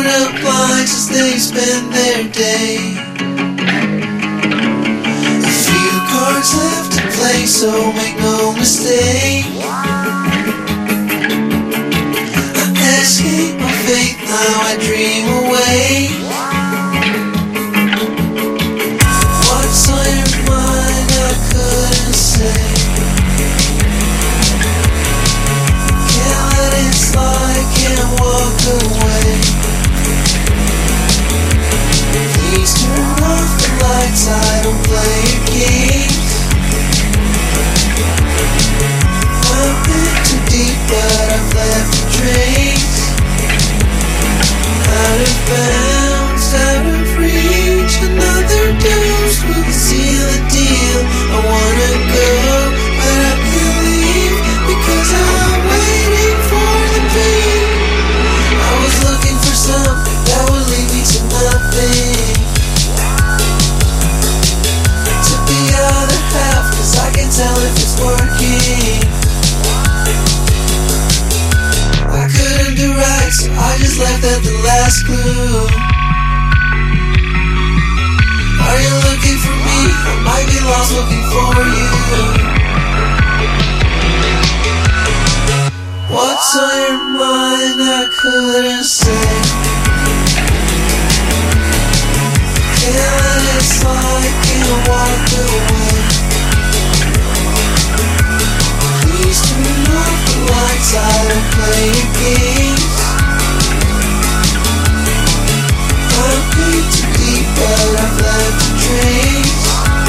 up lines as they spend their day. A few cards left to play, so make no mistake. I escape my fate, now I dream away. What's on your mind, I couldn't say. Can't let it slide, can't walk away. Please turn off the lights, I don't play your games. I've been too deep, but I've left a trace. Out of bounds, out of reach, another dose will seal the deal. I wanna go, but I can't leave, because I'm waiting for the beat. I was looking for something that would lead me to nothing. To the other half, cause I can tell if it's working. I couldn't do right, so I just left at the last clue. Are you looking for me? I might be lost looking for you. What's on your mind, I couldn't say. Can't let it slide, can't walk away. Please turn off the lights, I don't play your games. I've been too deep, but I've left a trace.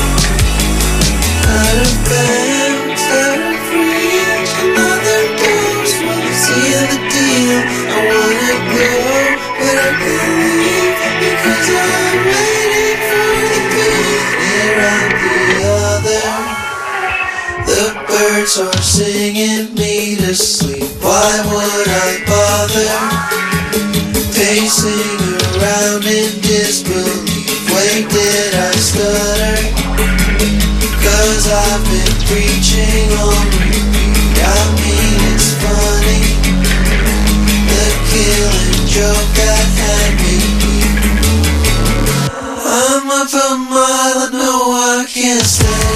Out of bounds, out of reach, another dose will seal the deal. I wanna go, but I can't leave, because I'm waiting for the beat. Here on the other, the birds are singing me to sleep. Why would I bother pacing around in disbelief? Wait, did I stutter? Cause I've been preaching on repeat. I mean, it's funny, the killing joke that had me weak. I'm up a mile, I know I can't stay.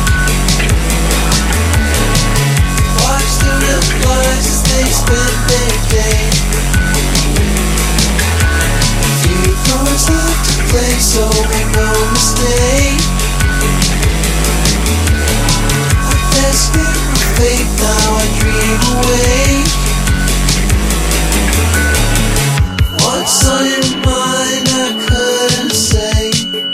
Watch the replies as they spend their day. Few cards left to play, so make no mistake. I escape my fate, now I dream away. What's on your mind, I couldn't say.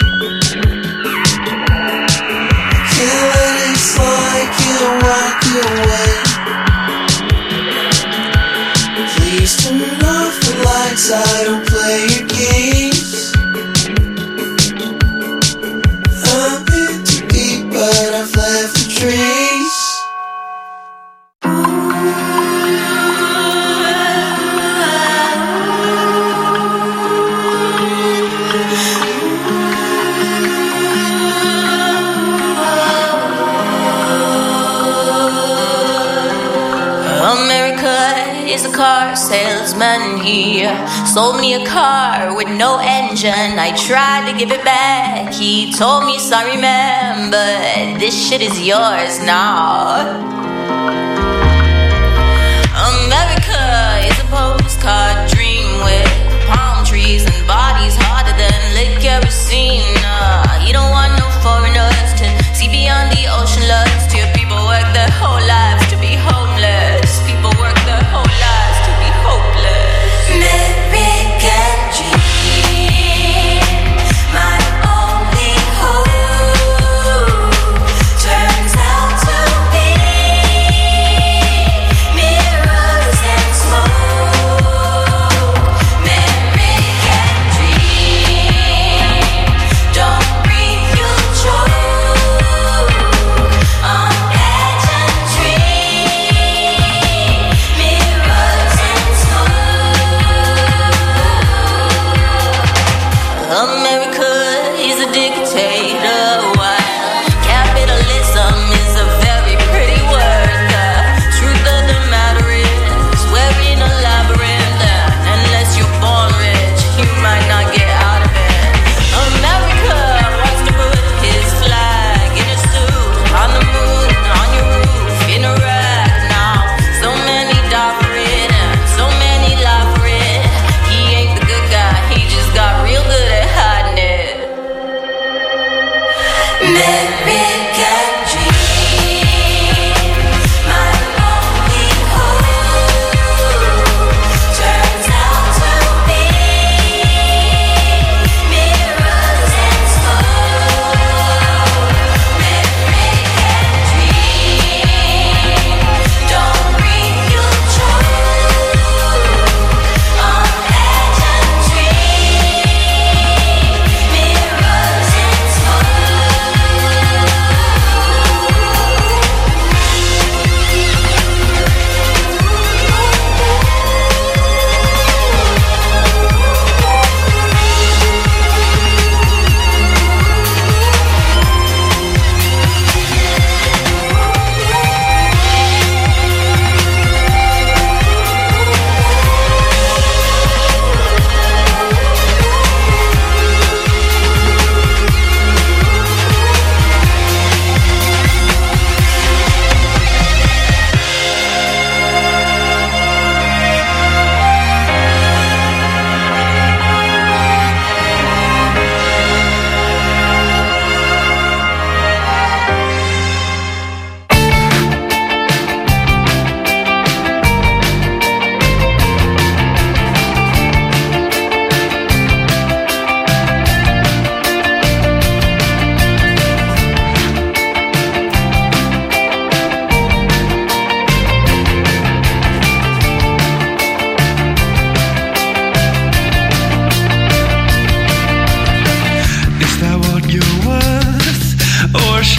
Can't let it slide, can't walk away. Please turn off the lights, I don't play your games. I've been too deep, but I've left a trace. Is a car salesman here. Sold me a car with no engine. I tried to give it back. He told me, sorry man, but this shit is yours now. America is a postcard dream with palm trees and bodies harder than liquor kerosene. You don't want no foreigners to see beyond the ocean lust. Your people work their whole lives to be homeless. People work their whole lives to be hopeless. American dream, my only hope, turns out to be mirrors and smoke.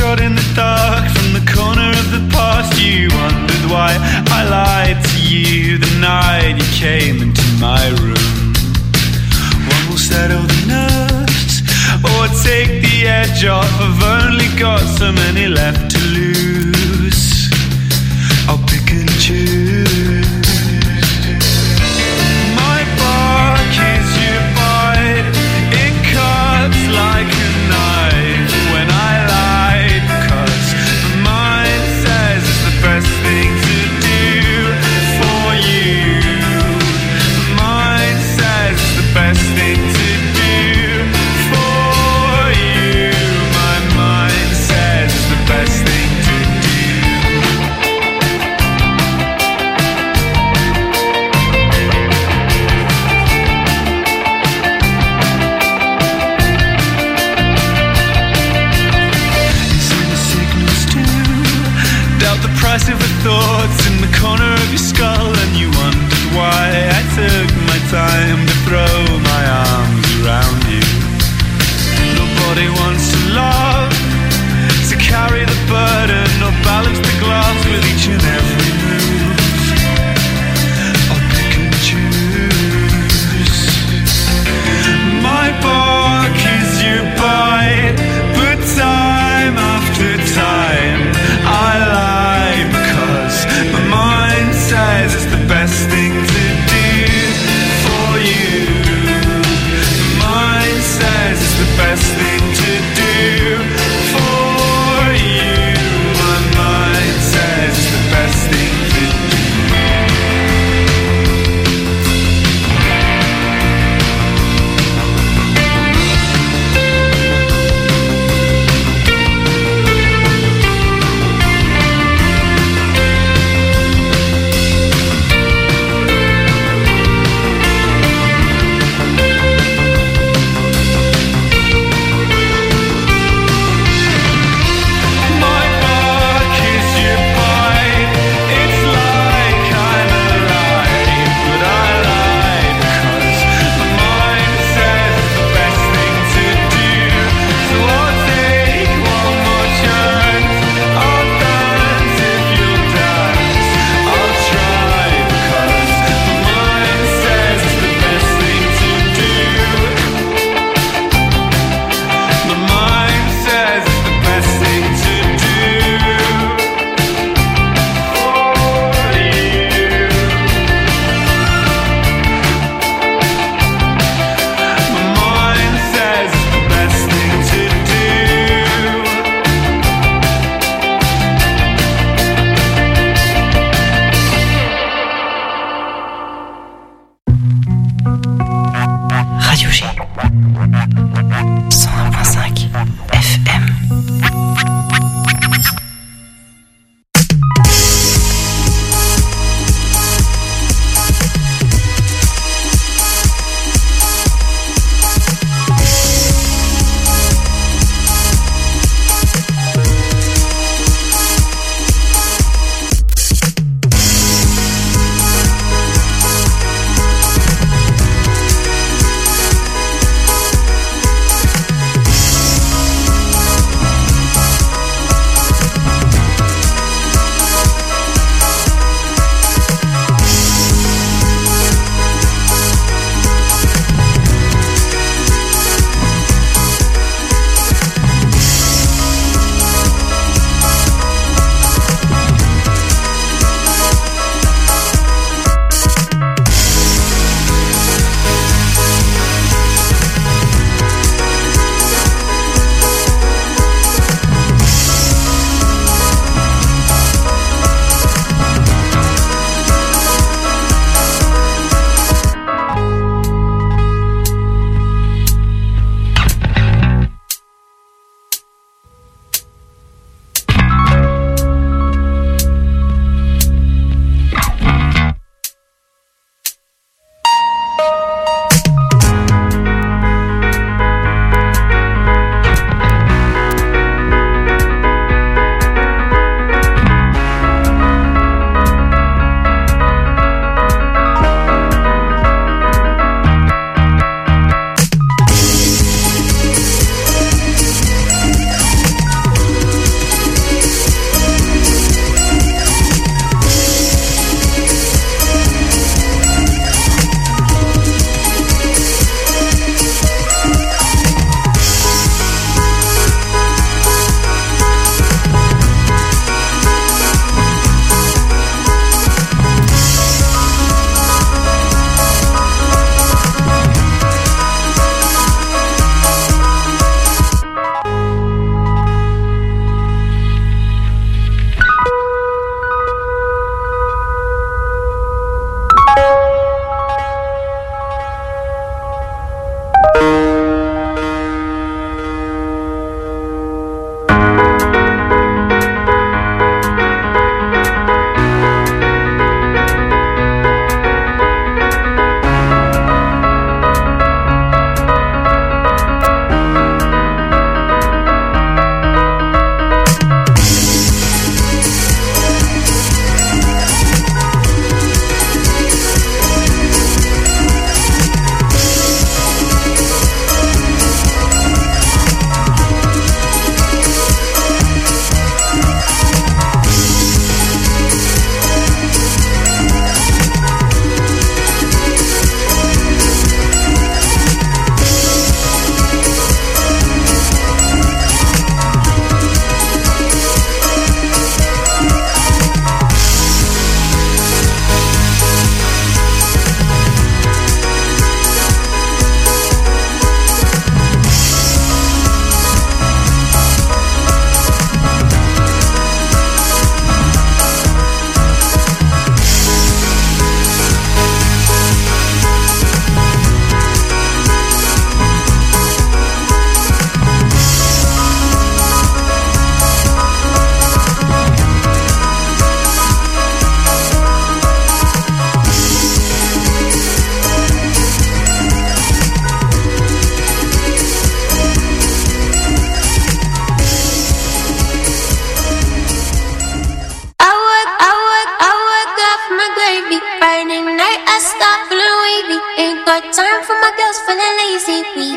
shot in the dark from the corner of the past. You wondered why I lied to you the night you came into my room. One will settle the nerves or take the edge off. I've only got so many left to lose. I'll pick and choose. My bark is your bite. It cuts like a knife when I lie, because my mind says it's the best thing to do for you. My mind says it's the best thing to do for you. My mind says it's the best thing to do. Doubt the price of the thoughts in the corner of your skull, and you wondered why I took my time to throw my arms around you. Nobody wants to love, to carry the burden or balance the glass with each and every move. I'll pick and choose. My bark is your bite, but time after time I lie, because my mind says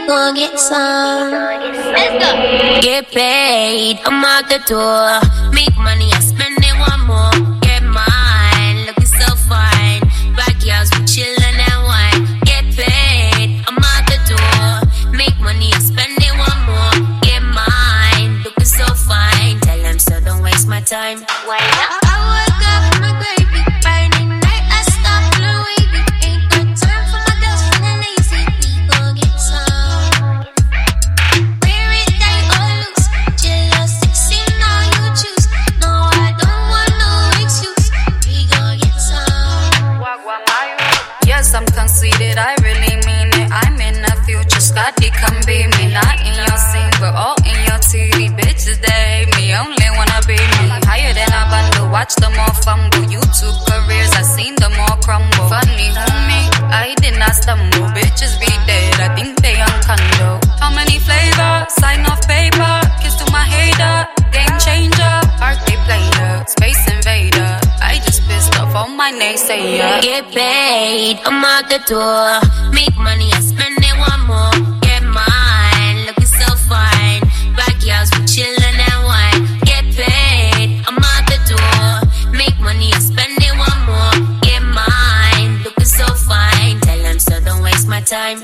gon' get some. Let's go. Get paid, I'm out the door. Make money, I spend it one more. Get mine, looking so fine. Backyards, we chillin' and wine. Get paid, I'm out the door. Make money, I spend it one more. Get mine, looking so fine. Tell them so, don't waste my time. Why not? I woke up from my gravy. Friday night, I stopped the wavy. Ain't got time for my girls feeling lazy. We gon' get some. Wear it tight or loose. Chill or sexy, now you choose. No, I don't want no excuse. We gon' get some. Yes, I'm conceited, I really mean it. I'm in the future, Scotty, come be me. Not in your scene, but all in your TV. Bitches, they hate me, only wanna be me. Higher than a bundle, watch them all fumble. YouTube careers, I seen them all crumble. Funny, who me? I did not stumble. Bitches be dead, I think they on condo. How many flavors? Sign off paper. Kiss to my hater. Game changer. Birthday player. Space invader. I just pissed off all my naysayer. Get paid, I'm out the door. Make money, I spend it one more. Get mine, looking so fine. Backyards, we chillin' and wine. Get paid, I'm out the door. Make money, I spend it one more. Get mine, looking so fine. Tell them so, don't waste my time.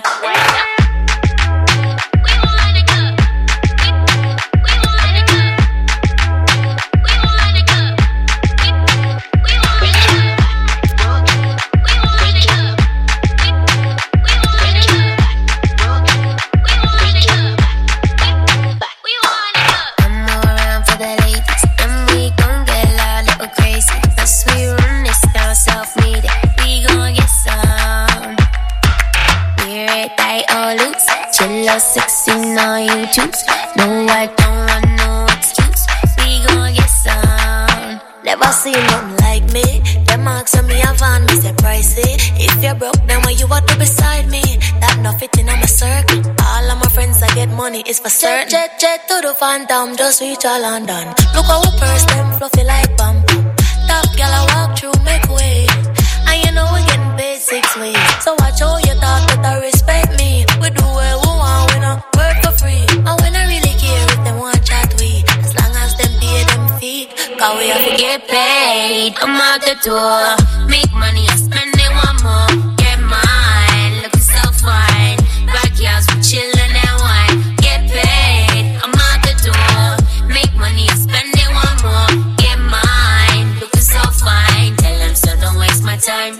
Sexy, now you choose. No, I don't want no excuse. We gon' get some. Never seen nothing like me. Them marks on me have on me, say pricey. If you're broke, then why you want to beside me? That no fitting on my circle. All of my friends that get money is for certain. Jet to the phantom, just reach all London. Look how we purse them fluffy like bamboo. Top girl I walk through, make way. And you know we getting paid 6 ways. So watch how you talk, better respect me. We do what we want, we don't work for free. And we don't really care if them want chat we. As long as them pay them fee. Cause we have to get paid, I'm out the door. Make money, I spend it one more. Get mine, looking so fine. Backyards, we chillin' and wine. Get paid, I'm out the door. Make money, I spend it one more. Get mine, looking so fine. Tell them so, don't waste my time.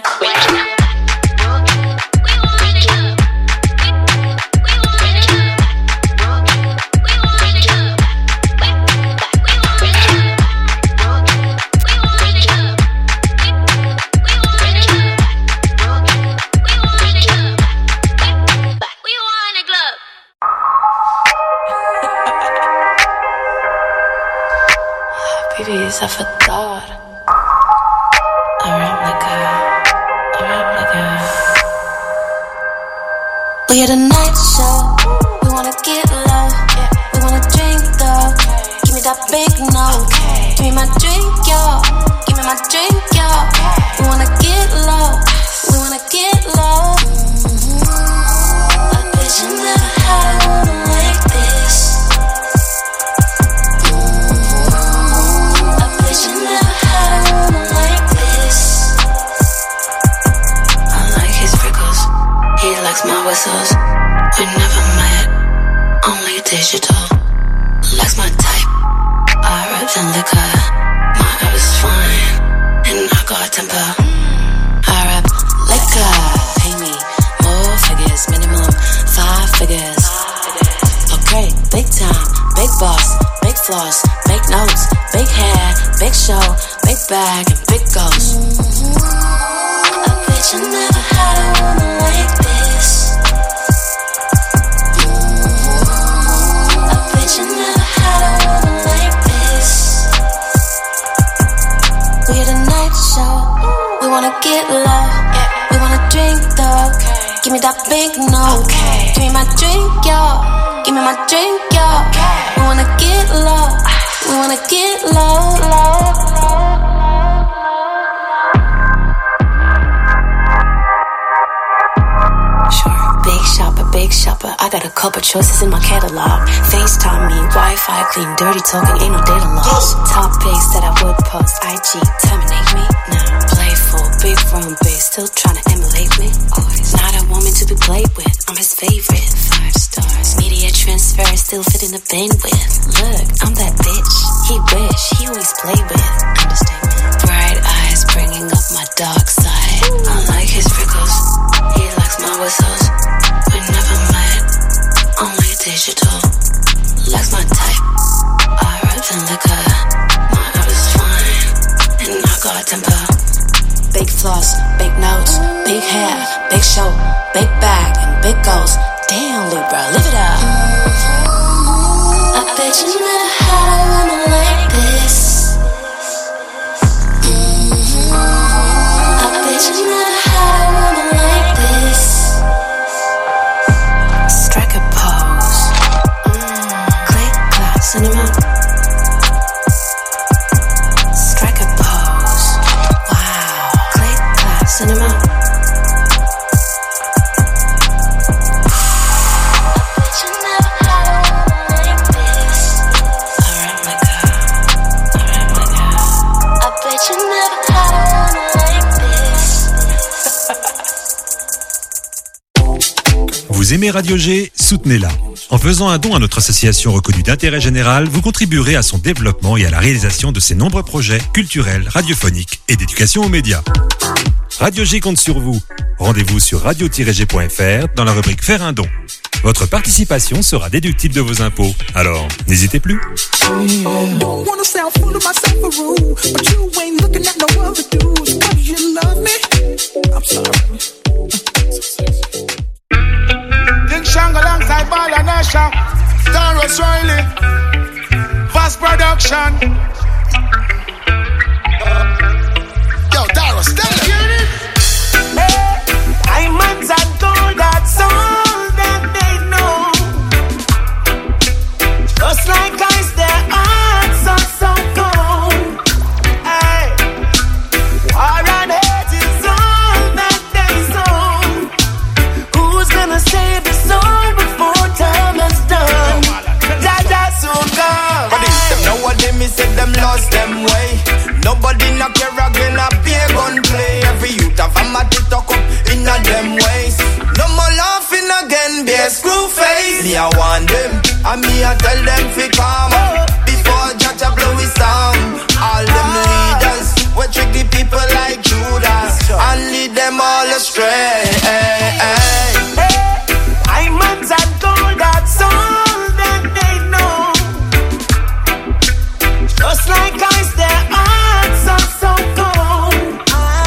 Is of a thought. Around like a. We had a night show. We wanna get low. We wanna drink though. Give me that big no. Give me my drink, yo. Give me my drink, yo. We wanna get low. We wanna get low. I bet you never had a woman like this. He likes my whistles. We never met, only digital. Likes my type. I rap and liquor. My herb is fine, and I got temper. I rap liquor. Pay me more figures, minimum 5 figures. Okay, big time, big boss, big floss, big notes, big hair, big show, big bag, and big ghost. I bet you never had a woman like this. I bet you never had a woman like this. We had a night show. We wanna get low. We wanna drink though. Give me that big no. Give me my drink, yo. Give me my drink, yo. We wanna get low. We wanna get low. Sure, big shopper, big big shopper, I got a couple choices in my catalog. FaceTime me, Wi-Fi clean, dirty talking, ain't no data loss. Topics that I would post, IG, terminate me. Nah, playful, big room, big, still tryna emulate me. Always not a woman to be played with, I'm his favorite. 5 stars, media transfer, still fit in the bin with. Look, I'm that bitch, he wish, he always play with. Understatement. Bright eyes bringing up my dark side. I like his wrinkles, he likes my whistles. We never met, only digital. Likes my type, I rap than liquor. My heart is fine, and I got temper. Big floss, big notes, big hair, big show, big bag, and big goals. Damn, Libra, live it up. I bet you never had a woman like this. I bet you never had a woman like this. Strike a pose. Click, clap, cinema. Strike a pose. Wow. Click, clap, cinema. Vous aimez Radio G? Soutenez-la. En faisant un don à notre association reconnue d'intérêt général, vous contribuerez à son développement et à la réalisation de ses nombreux projets culturels, radiophoniques et d'éducation aux médias. Radio G compte sur vous. Rendez-vous sur radio-g.fr dans la rubrique Faire un don. Votre participation sera déductible de vos impôts. Alors, n'hésitez plus. Shang alongside Ball and Asha, Taurus Riley, Fast Production. Yo, Taurus, tell them. Diamonds and gold, that's all that they know. Just like ice, their hearts are so cold. Hey, war and hate is all that they sow. Who's gonna save the soul before time is done? Jaja soon come. But if them know what they miss, said them lost them way. Nobody not care again, a pay gun play. Every youth have a mat to talk up in a them ways. No more laughing again, be a screw face. Me I want them, and me I tell them fi come before Jaja blow his song. All them leaders, we trick the people like Judas and lead them all astray. Diamonds and gold, that's all that they know. Just like ice, their hearts are so cold.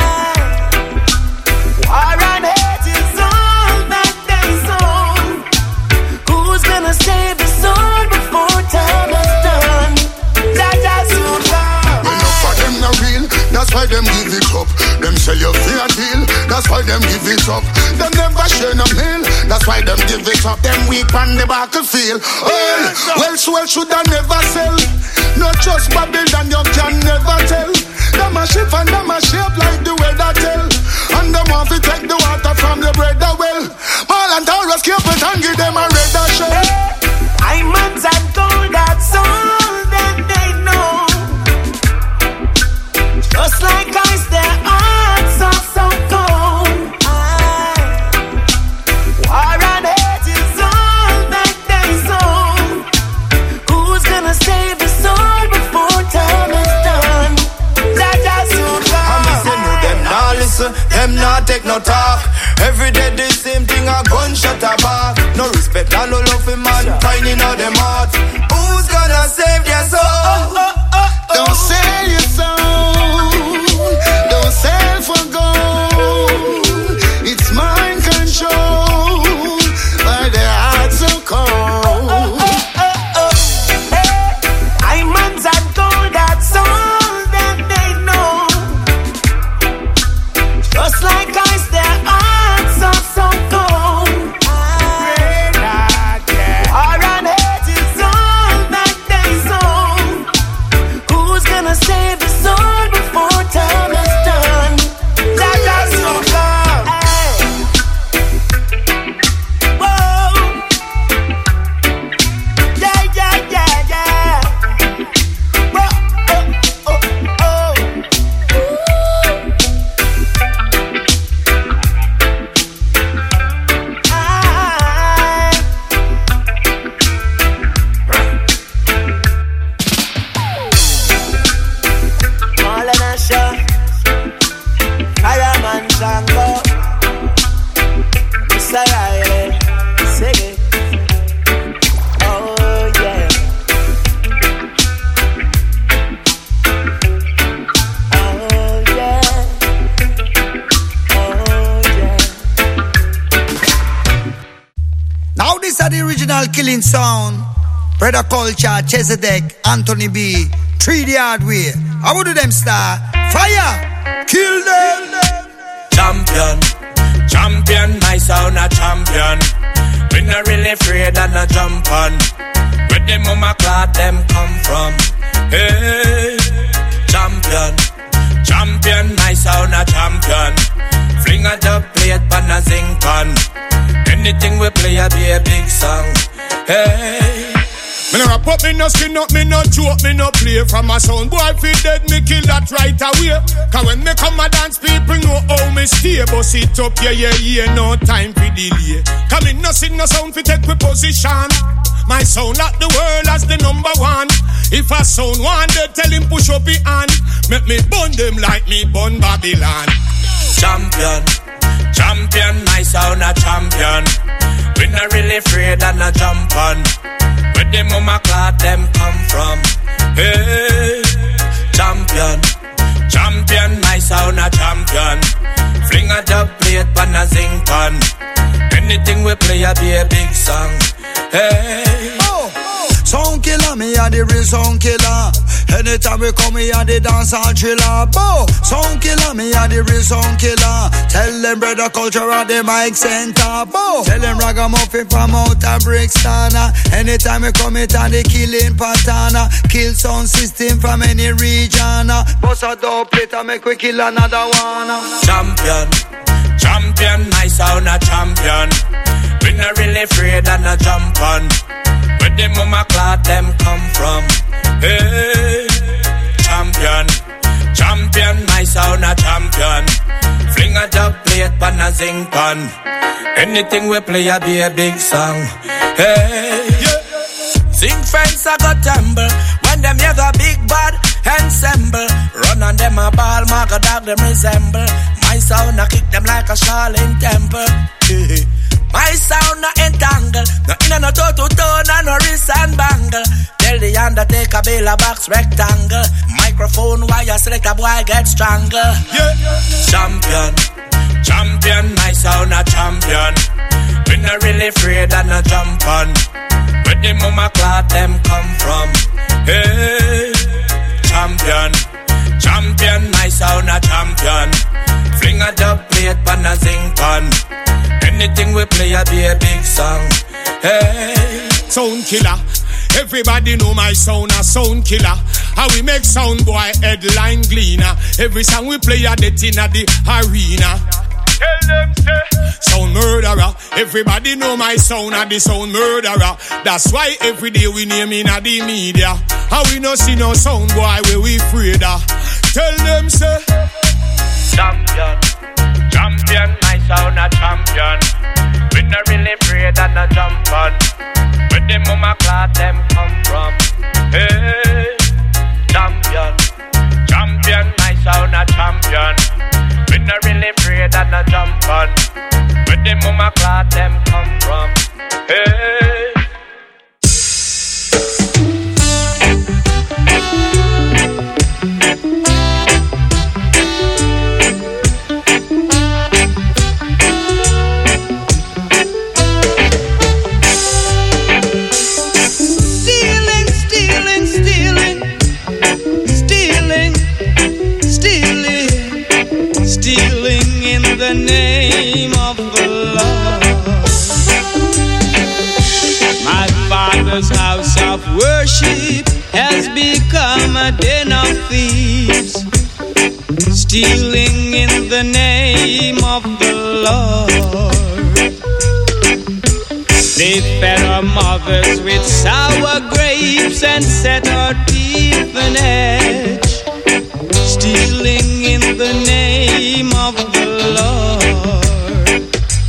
War and hate is all that they sow. Who's gonna save the soul before time is done? Jaja soon come. Enough of them not real, that's why them give it up. Them sell you fair deal, that's why them give it up. Them never share no meal, that's why them give it up. Them weak on the battlefield. Well, should I never sell? Not just Babylon, you can never tell. Them a shift and them a shape like the weather tell. And them want to take the water from the bread well. Ball and Taurus keep it and give them a red shell. Diamonds and gold, that's all that they know. Just like ice, their hearts are so cold. War and hate is all that they sow. Who's gonna save the soul before time is done? Jaja soon come. I miss you know them not listen, them not take no talk. Every day the same thing, a gunshot a back. No respect and no love for man, finding out them heart. Who's gonna save their soul? Don't sell your soul, don't sell for gold. It's mind control, by the heart so cold. Diamonds and gold, that's all that they know. Just like ice, their hearts are so cold. War Now this are the original killing sound. Brother Culture, Chesedek, Anthony B, 3D Hardware. How would them star? Fire! Kill them! Champion, champion, my sound a champion. We not really afraid and a jump on. Where the mama cloud them come from? Hey, champion, champion, my sound a champion. Fling a dub plate pan a zing pan. Anything we play a be a big song. Hey. Me no rap up, me no skin up, me no joke, me no play. From a sound boy fi dead, me kill that right away. Cause when me come a dance, people know how me stay. Bust it up, yeah, no time fi delay. Cause me no sing no sound fi take we position. My sound like the world as the number one. If a sound one, they tell him push up his hand. Make me burn them like me burn Babylon. Champion, champion, my sound a champion. We not really afraid and a jump on. Where the mama cloud them come from? Hey, champion, champion, my sound a champion. Fling a dub plate pan a zing pan. Anything we play a be a big song. Hey, sound killer, me a the real sound killer. Anytime we come, me a the dance and thriller. Sound killer, me a the real sound killer. Tell them Brother Culture at the mic center. Tell them Ragamuffin from out of Brixton. Anytime we come, it a the killing pattern. Kill sound system from any region. Bust a dope plate and make we kill another one. Champion, champion, my sound a champion. We not really afraid and a jump on. Where the mama cloud them come from? Hey, champion, champion, my sound a champion. Fling a dub plate pan a zing pan. Anything we play a be a big song. Hey, sing friends a go tumble. When them hear the big bad ensemble. Run on them a ball, mark a dog them resemble. My sound a kick them like a Shaolin temple. Hey. My sound not entangle. No in no toe to toe, no wrist and bangle. Tell the Undertaker build a box rectangle. Microphone wire select a boy get strangle. Yeah. Champion, champion, my sound a champion. We not really afraid and a jump on. Where the mama cloud them come from? Hey, champion, champion, my sound a champion. Fling a dub plate pan a zing pan. Anything we play a be a big song. Hey, sound killer. Everybody know my sound a sound killer. How we make sound boy headline gleaner. Every song we play a death in the arena. Tell them say sound murderer. Everybody know my sound a the sound murderer. That's why every day we name in a the media. How we no see no sound boy where we afraid of. Tell them say champion, champion, my sound a champion. We not really afraid and a jump on. Where the mama cloud them come from? Hey, champion, champion, my sound a champion. We not really afraid and a jump on. Where the mama cloud them come from? Hey. Stealing in the name of the Lord. My father's house of worship has become a den of thieves. Stealing in the name of the Lord. They fed our mothers with sour grapes and set our teeth on edge. Stealing in the name of the Lord.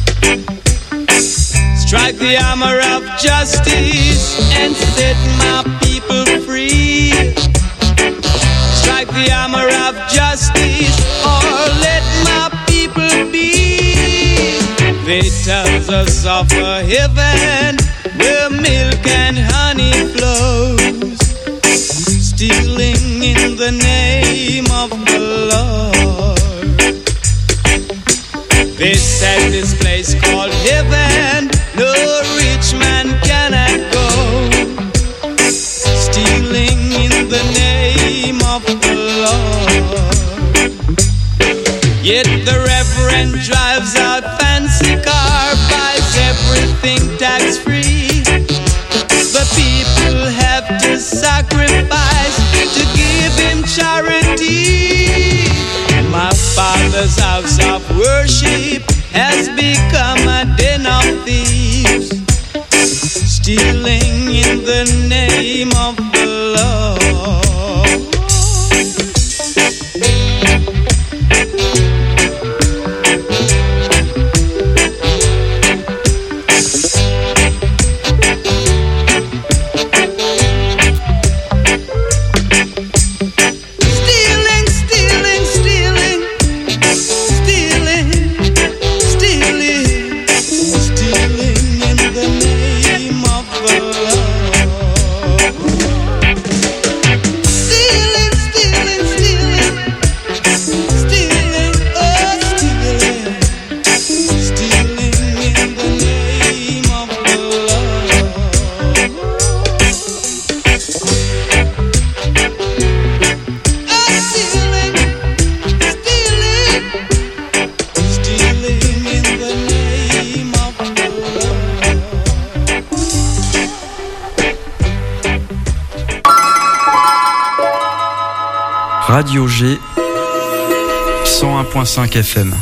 Strike the hammer of justice and set my people free. Strike the hammer of justice or let my people be. They tell us of a heaven where milk and honey flows. Stealing in the name of the Lord. They said this place called heaven, no a rich man cannot go, stealing in the name of the Lord. Yet the Reverend drives out fancy car, buys everything tax-free. The people have to sacrifice to give him charity. My father's house of worship has become a den of thieves, stealing in the name of the Lord. Radio G 101.5 FM.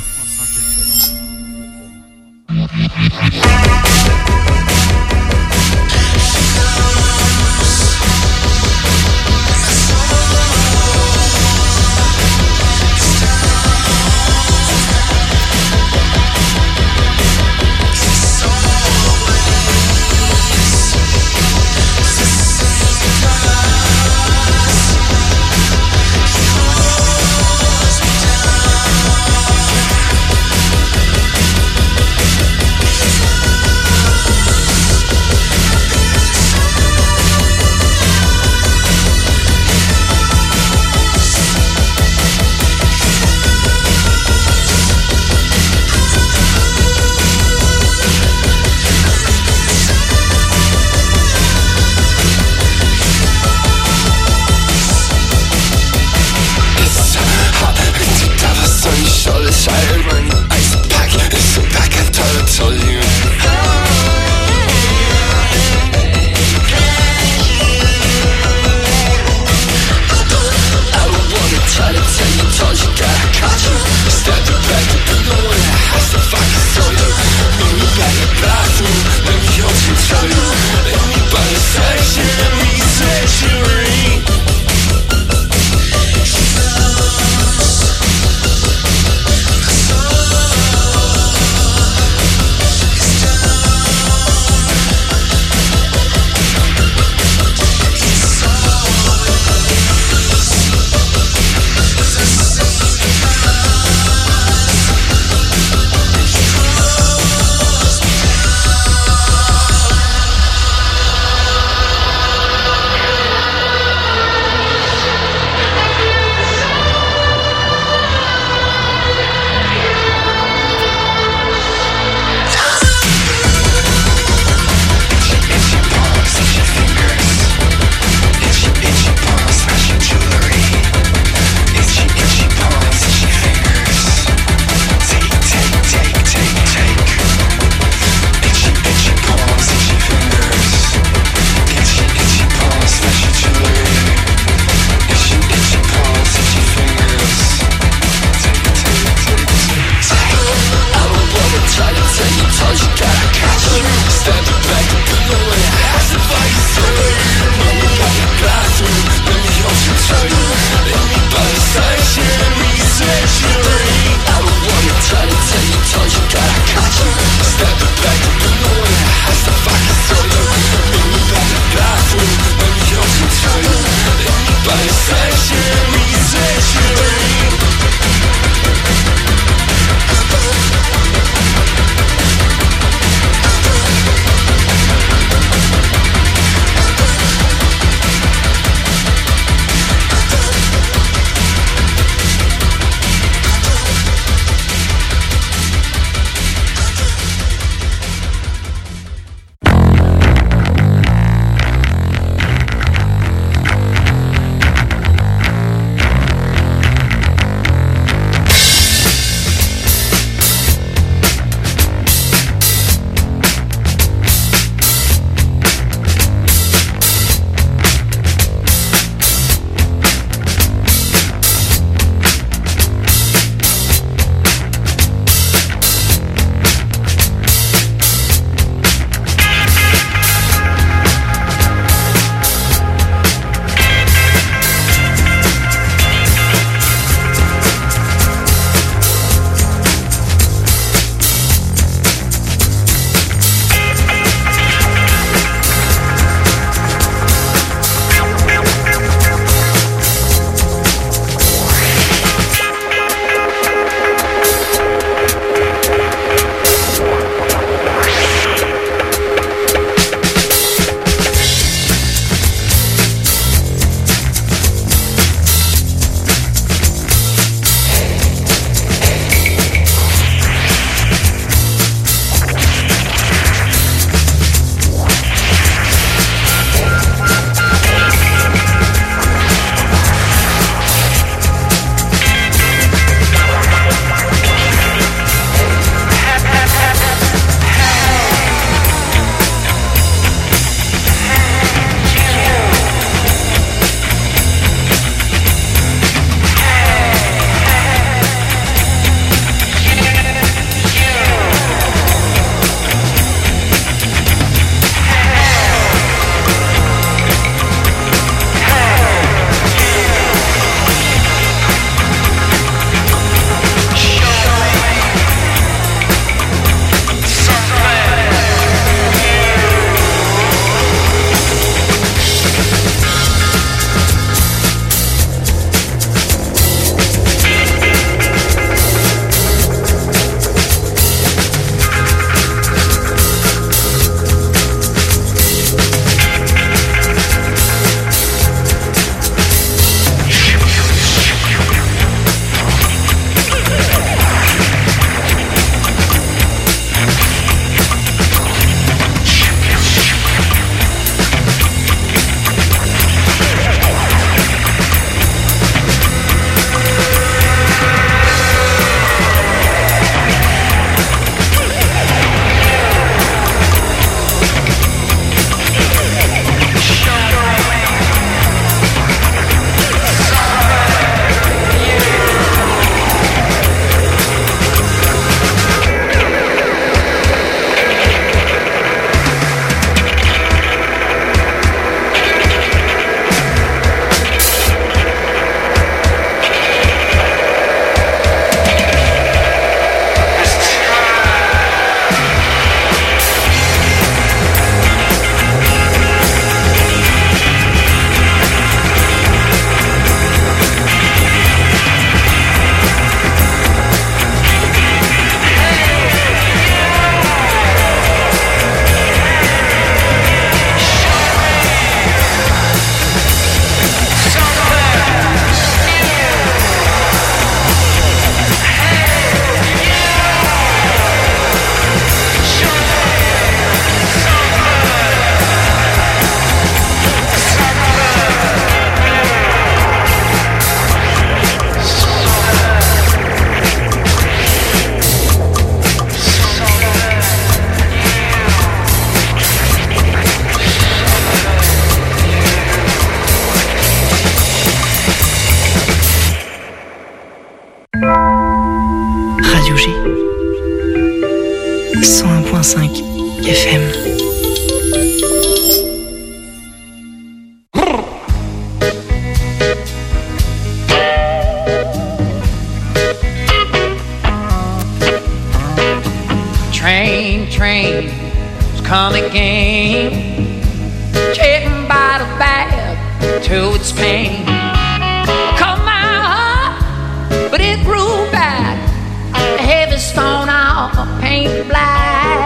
again. Taken by the bad to its pain. Caught my heart, but it grew back. A heavy stone out, paint black.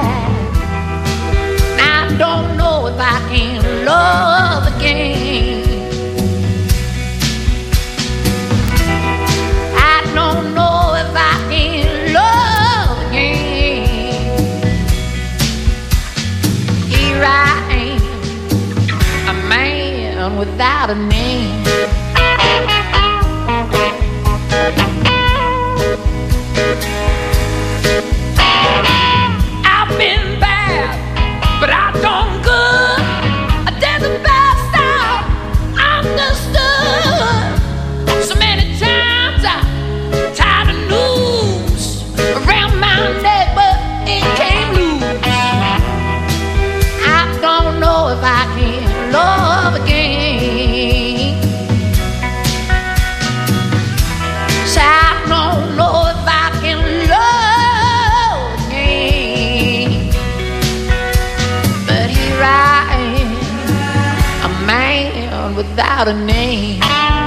I don't know if I can love again. I don't know if I can love again. Here I am, a man without a name. I've been bad, but I done good. I did the best I understood. So many times I tied a noose around my neck, but it came loose. I don't know if I can love again. So I don't know if I can love again. But here I am, a man without a name.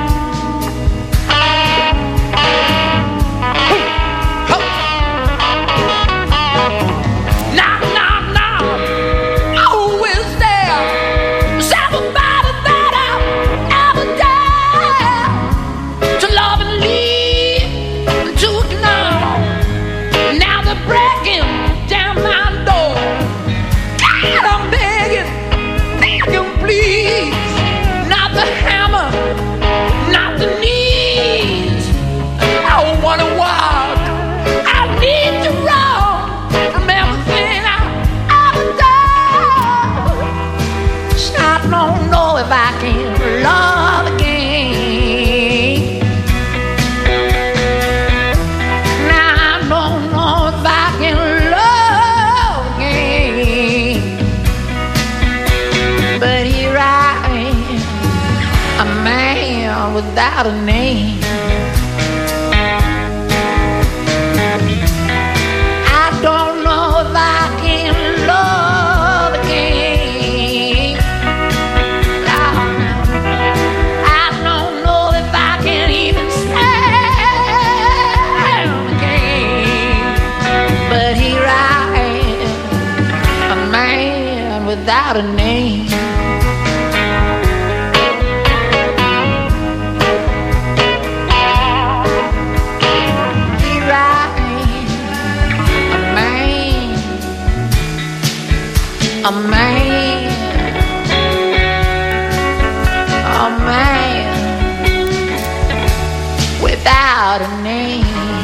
Knock, knock, knock. Who is there? Is everybody that I've ever dared to love and leave and to ignore? Now they're breaking down my door. God, I'm begging, begging, please. Not the hammer, not the knees. I wanna walk, I need to run from everything I've ever done. So I don't know if I can love again. Now I don't know if I can love again. But here I am, a man without a name. I don't know if I can love again. I don't know if I can even stand again. But here I am, a man without a name. Here I am, a man without a name.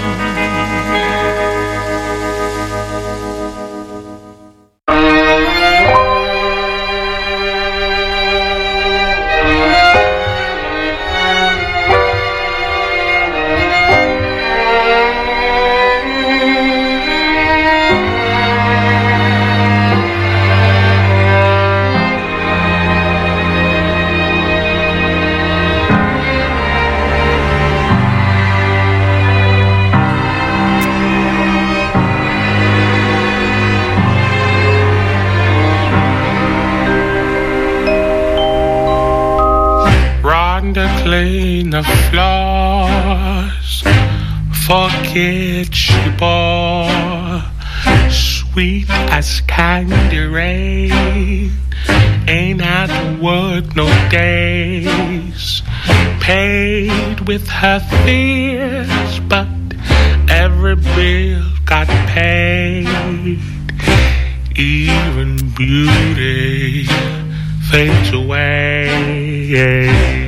Clean the floors, forget she bore, sweet as candy rain. Ain't had to work no days, paid with her fears, but every bill got paid. Even beauty fades away.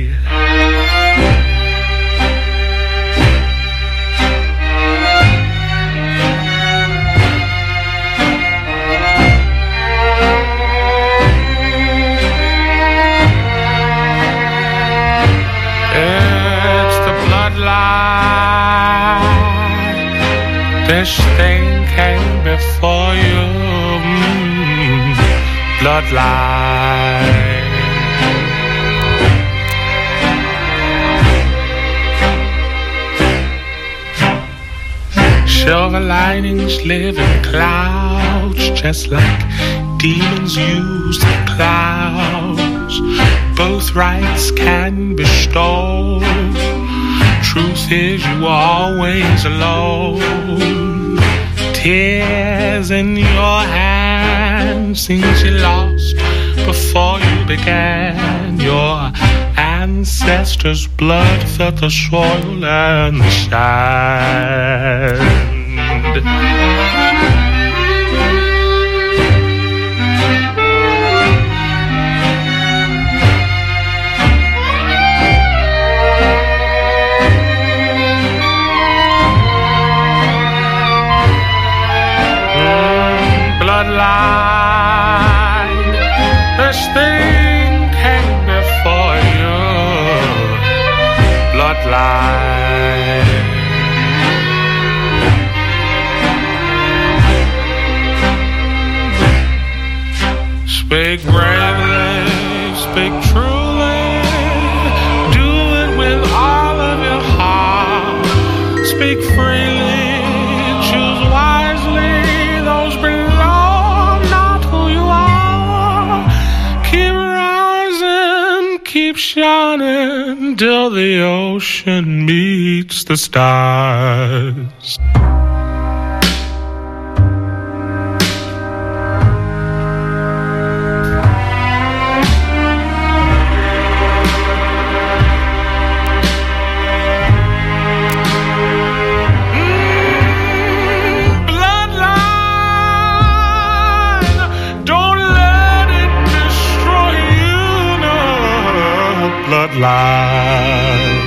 This thing came before you, bloodline. Silver linings live in clouds, just like demons use the clouds. Both rights can be stole. Truth is you always alone. Tears in your hands, things you lost before you began. Your ancestors' blood felt the soil and the sand. Bloodline, this thing came before you. Bloodline. Speak bravely, speak truly, do it with all of your heart. Speak freely, choose wisely, those belong not who you are. Keep rising, keep shining till the ocean meets the stars. Bloodline.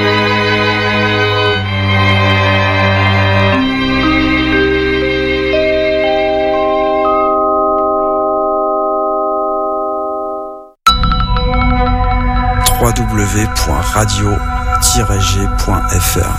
www.radio-g.fr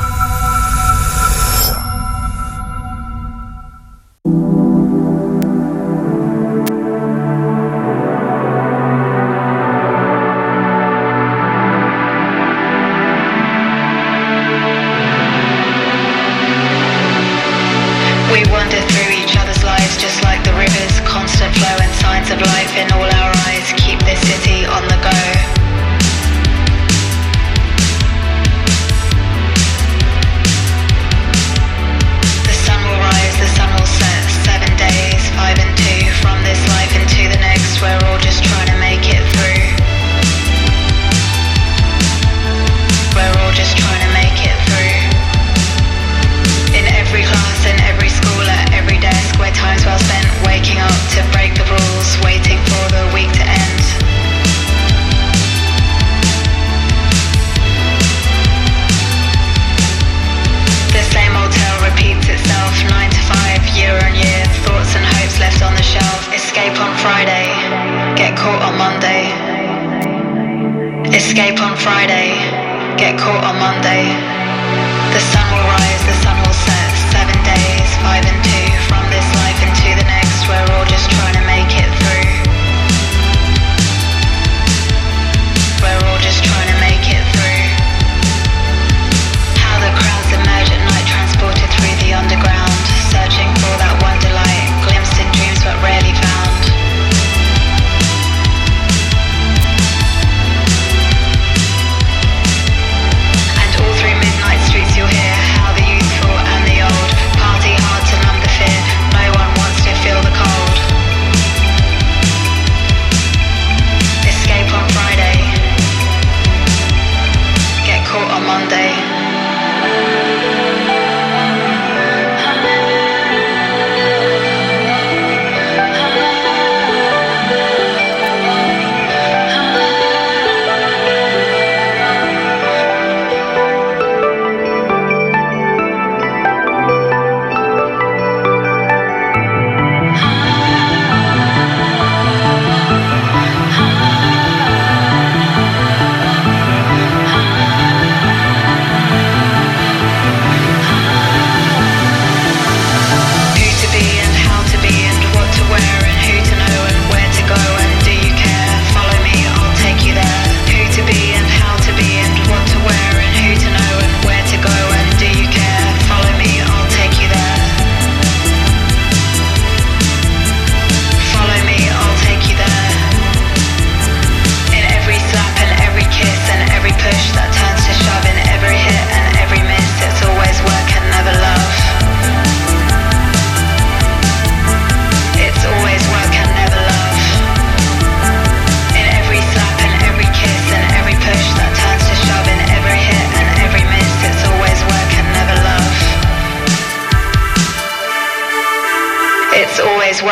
And all through midnight streets you'll hear how the youthful and the old party hard to numb the fear.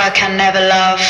I can never love.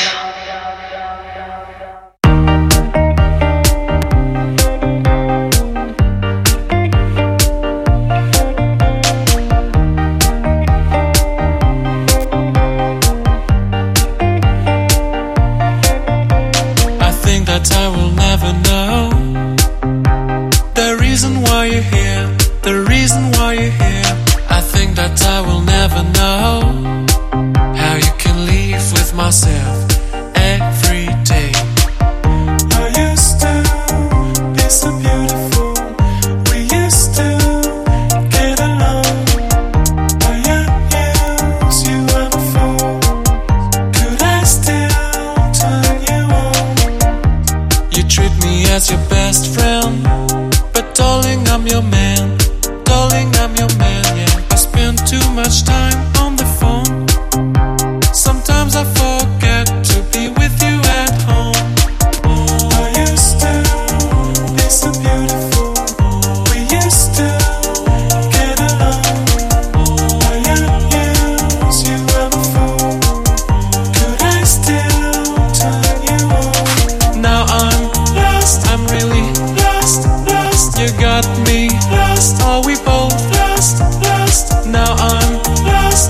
That I will never know the reason why you're here, the reason why you're here. I think that I will never know how you can live with myself every day. I used to be so beautiful, we used to get along. I use you, I'm a fool. Could I still turn you on? You treat me as your best friend, but darling, I'm your man. Darling, I'm your man, yeah. I spend too much time on the phone. Sometimes I forget to be with you at home. I used to be so beautiful, we used to get along. I use you, I'm a fool. Could I still turn you on? Now I'm really lost, lost. You got me lost. Are we both lost, lost? Now I'm lost,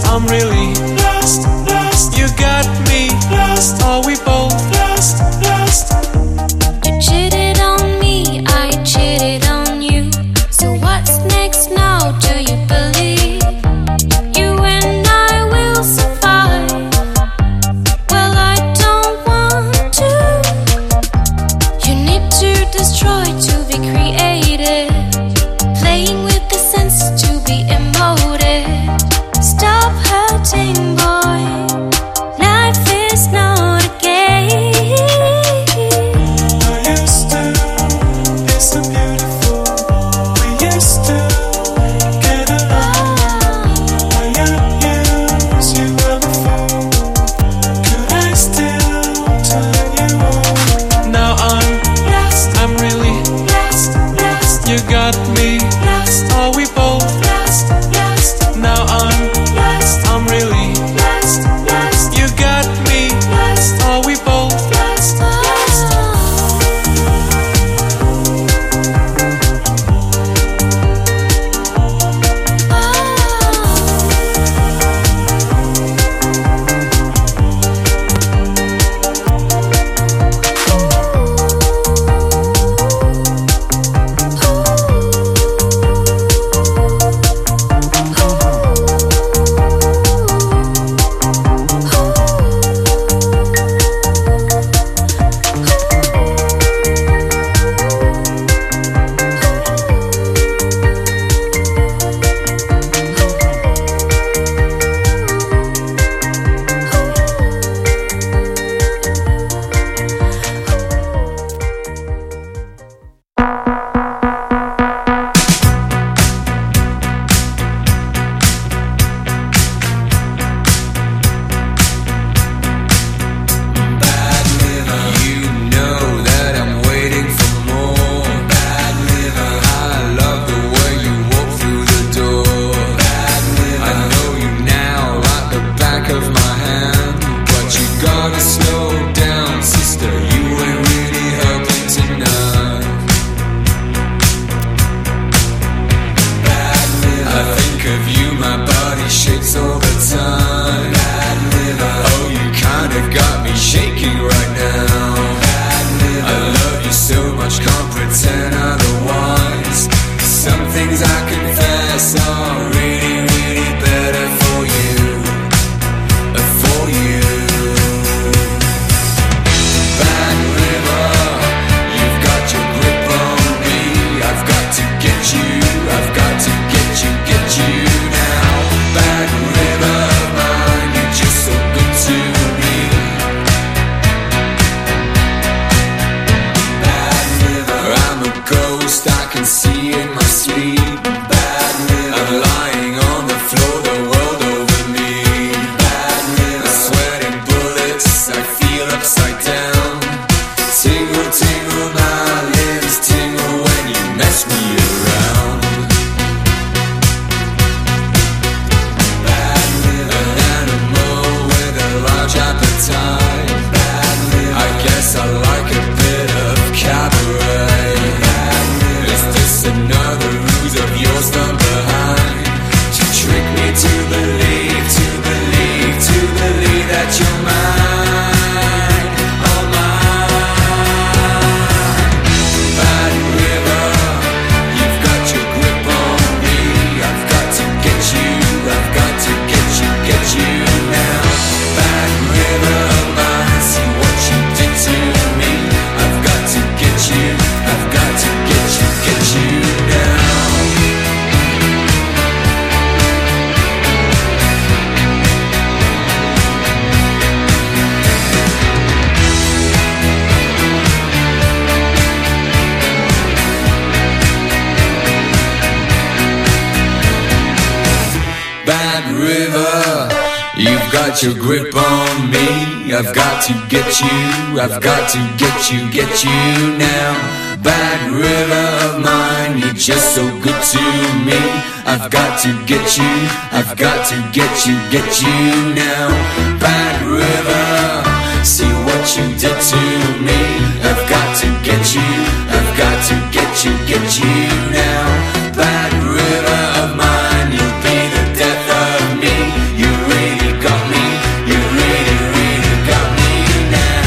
got your grip on me. I've got to get you, I've got to get you now. Bad river of mine, you're just so good to me. I've got to get you, I've got to get you now. Bad river, see what you did to me. I've got to get you, I've got to get you now. Bad river of mine, you'll be the death of me. You really got me, you really, really got me now.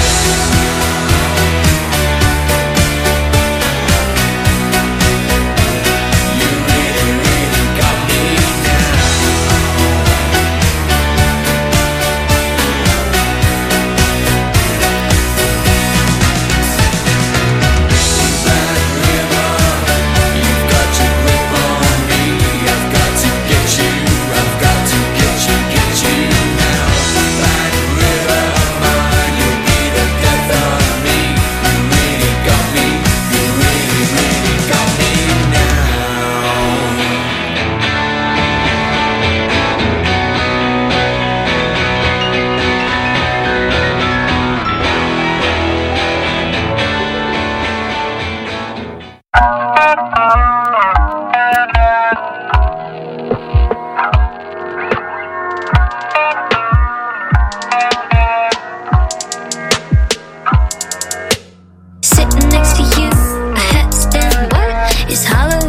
You really, really got me now. Bad river, you've got your grip on me. I've got to get you, I've got to get you now. Bad river of mine, you'll be the death of me. You really got me, you really, really got me now. Sitting next to you, a headstand. What is Halloween?